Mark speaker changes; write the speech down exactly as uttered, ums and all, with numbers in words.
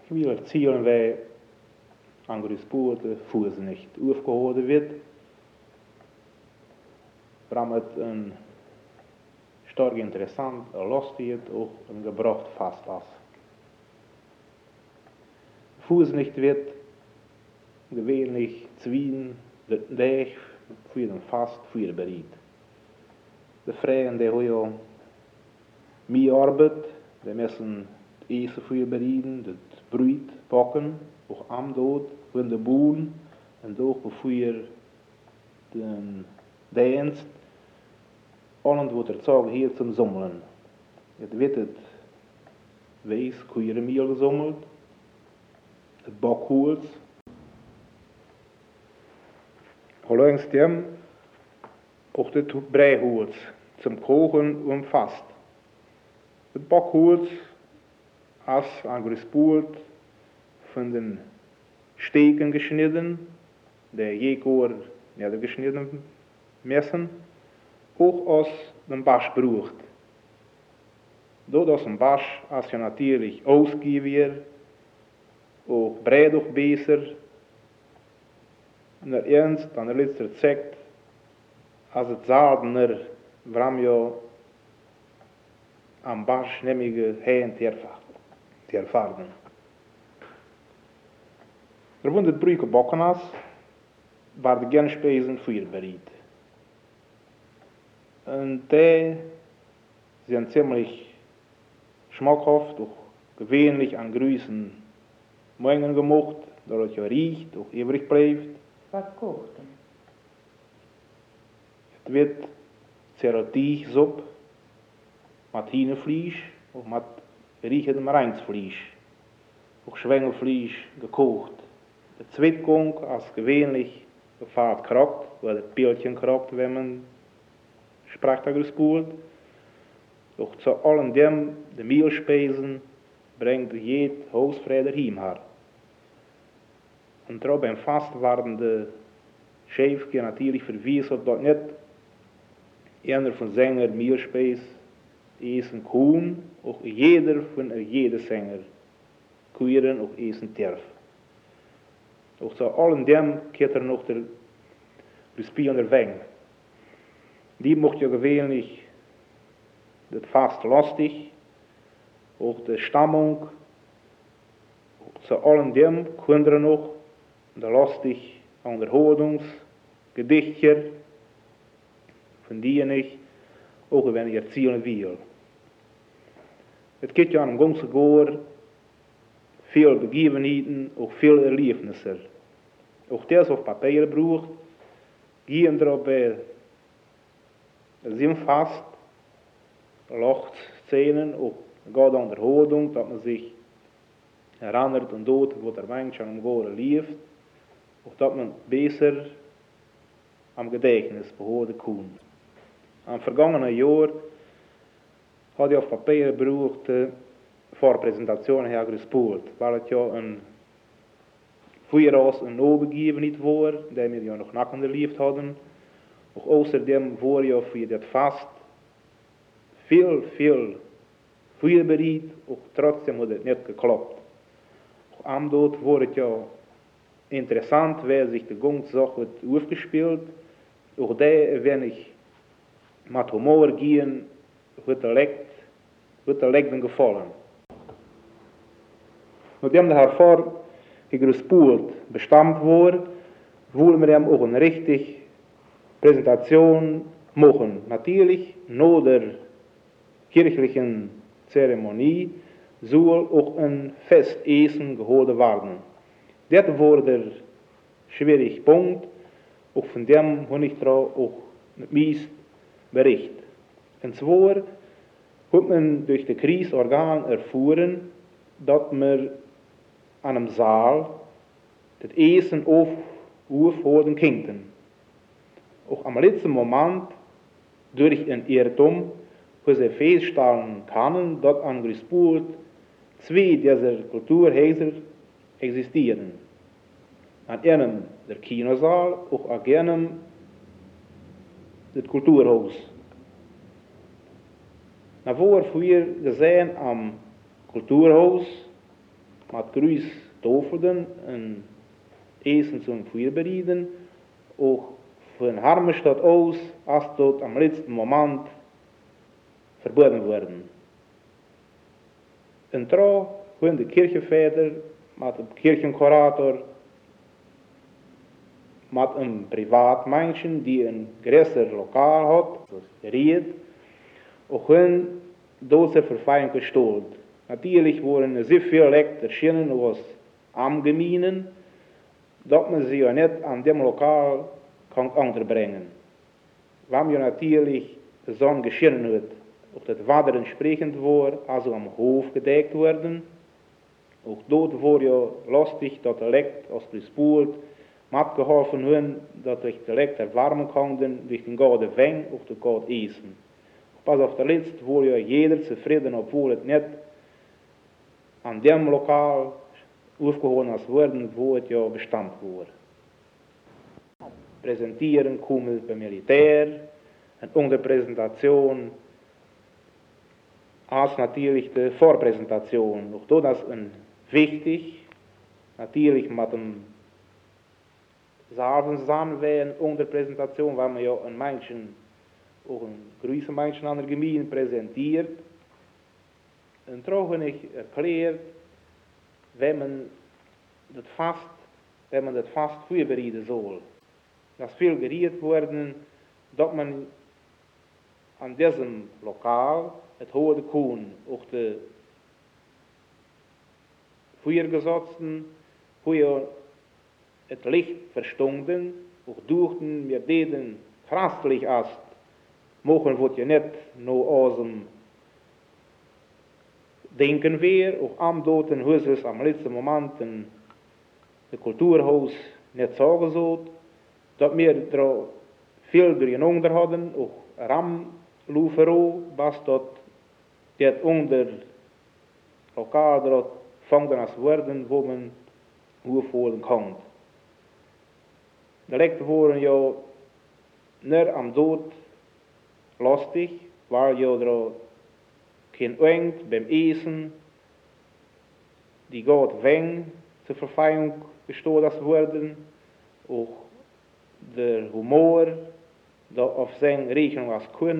Speaker 1: Ich will erzählen, wie an Großbote Fuß nicht aufgehoben wird. Warum es ein stark interessant, lustig auch ein gebracht fast ist. Fuß nicht wird gewöhnlich zwischen den Weg für den Fast für bereit. Die Frauen, die haben mehr Arbeit, die müssen Essen für bereiten, das Brot packen, auch am Tod, wenn der Bohnen und auch bevor den Dienst, alles wird er sagen, hier zum Sammeln. Het wird het Wees, Kuierenmehl gesammelt, het Backholz. Allerdings dem auch das Breiholz zum Kochen und Fast. Das Backholz ist angespult von den Steken geschnitten, der Jekor niedergeschnitten messen, auch aus dem Basch braucht. Dort aus dem Basch ist ja natürlich ausgegeben, auch breit auch besser. Und der Ernst, an der letzte Zeit, als het Zardener, waarom ja am Basch nämlich heen te ervaren. Er wordt het broek gebakken als, waar de genspijzen voor bereid. En die zijn ziemlich schmackhaft, auch gewöhnlich an Grüßen Mengen gemacht, dat het ja riecht, auch übrig bleibt.
Speaker 2: Was kocht denn?
Speaker 1: Het wird Zeratiechsuppe mit Hähnerfleisch und mit riechendem Rindsfleisch. Auch Schwengelfleisch gekocht. Der Zweitgang als gewöhnlich gefahrt krakt, weil das Piltchen krakt, wenn man spricht gespult. Auch zu allen dem, de Mehlspeisen, bringt jed Hausfreder heimhaar. Und darum beim Fast waren de Schäfchen natürlich verwiesen, dass nicht einer von Sänger Mehlspeis essen kann, auch jeder von jeder Sänger Kuieren auch essen darf. Auch zu allen dem geht er noch der Spiel der Weng. Die mocht ja gewöhnlich das Fast lustig, auch die Stammung, auch zu allen dem können er noch der lustig Unterhaltungsgedichtchen von denen ich auch wenn ich erzählen will. Es geht ja an dem ganzen Jahr viel Begebenheiten, auch viel Erlebnisse. Auch das auf Papier braucht, gehen darauf bei sind fast Lachtszenen, auch gerade Unterhaltung, dass man sich erinnert und dort, wo der Mensch am Gore lief, auch dass man besser am Gedächtnis behouden kann. Am vergangenen Jahr had ich auf Papier gebraucht äh, Vorpräsentationen hergespult, weil es ja ein Voraus ein Obergebenheit war, der wir ja noch nacken erlebt hatten. Auch außerdem war ja für das Fast viel, viel vorbereitet, auch trotzdem hat es nicht geklappt. Auch am dort war es ja interessant, wer sich die ganze Sache aufgespielt. Auch der, wenn ich mit Humor gehen, wird er leckt, wird er leckt gefallen. Nachdem der Herr gespult bestammt war, wollen wir ihm auch eine richtige Präsentation machen. Natürlich, nach der kirchlichen Zeremonie soll auch ein Festessen geholt werden. Das war der schwierige Punkt, auch von dem habe ich auch mit mir Bericht. Und zwar hat man durch das Kriegsorgan erfahren, dass wir an einem Saal das Essen auf, aufholen könnten. Auch am letzten Moment, durch ein Irrtum, wo sie feststellen können, dass an Großboot zwei dieser Kulturhäuser existieren. An einem der Kinosaal, auch an einem das Kulturhaus. Na, wo wir gesehen am Kulturhaus, mit Grüß Tofelden und Essen zum Vorbereiten, auch von Harmestadt aus, als dort am letzten Moment verboten worden. Und trouw hun de Kirchenväter mit dem Kirchenkurator, mit einem Privatmenschen, die ein größeres Lokal hat, redet, auch hun diese Verfeiung gestohlen. Natürlich wurden sehr viele Leute erschienen aus Allgemeinen, dass man sie ja nicht an dem Lokal kann unterbringen. Wenn ja natürlich so geschehen hat, auch das Wasser entsprechend war, also am Hof gedeckt worden, auch dort war ja lustig, dass die Leute aus der Spult mitgeholfen haben, dass sich die Leute erwärmen konnten durch den guten Wein und das gute Essen. Pas auf der Letzte war ja jeder zufrieden, obwohl es nicht an dem Lokal aufgehoben ist worden, wo es ja bestand war. Präsentieren kommen beim Militär, und unter Präsentation als natürlich die Vorpräsentation. Auch das ist wichtig, natürlich mit dem Salven zusammenwählen unter Präsentation, weil man ja einen Menschen, auch einen größeren Menschen an der Gemeinde präsentiert. Und auch wenn ich erklärt, wenn man das fast, wenn man das fast vorbereiten soll, dass viel geredet worden, dass man an diesem Lokal het hoorde koen, auch die Feuergesetzten, wo het Licht verstunden, auch durchten wir denen christlich ist, mogen wird ja nicht nur aus dem Denken wir, auch am Doten Hüses am letzten Moment in das Kulturhaus nicht so gesagt, dass wir da viel durcheinander hatten, auch Ram Lufero, was dort det under Lokal dort fangen als worden, wo man hoevoelen kan. De Leute waren ja nicht am Tod lustig, weil ja da kein Angst beim Essen, die Gott Wein zur Verfeiung gestohlen worden, auch der Humor, da auf seine Rechnung als Kunde.